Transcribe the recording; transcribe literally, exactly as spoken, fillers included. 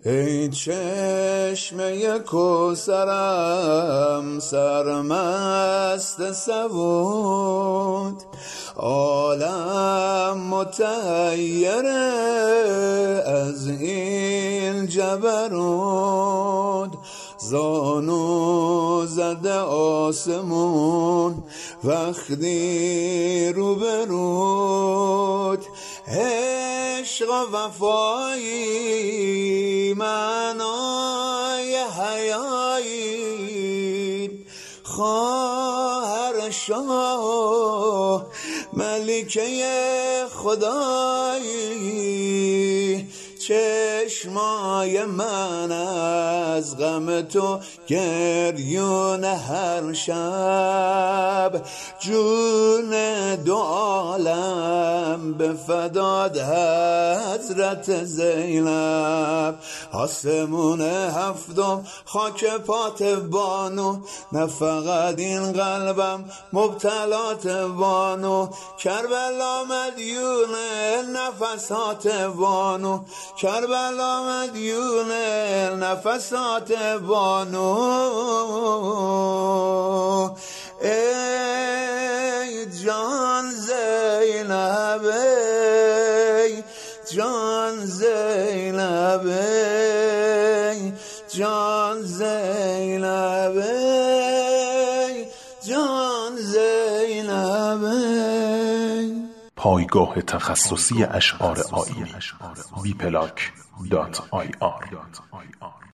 ای چشمه کوثرم سرمست سبود، عالم متحیره از این جبروت. زانو زده آسمون وقتی رو به رود، عشق و وفایی معنای حیایی، خواهر شاه ملکه خدایی. چشمای من از غم تو گریون هر شب، جون دو عالم به فداد حضرت زینب. آسمون هفتم خاک پات بانو، نه فقط این قلبم مبتلات بانو. کربلا مدیونه نفسات بانو، کربلا مدیونه نفسات بانو. ای جان زینب، ای جان زینب، ای جان زینب، ای جان زینب. پایگاه تخصصی اشعار آیینی بی پلاک دات آی آر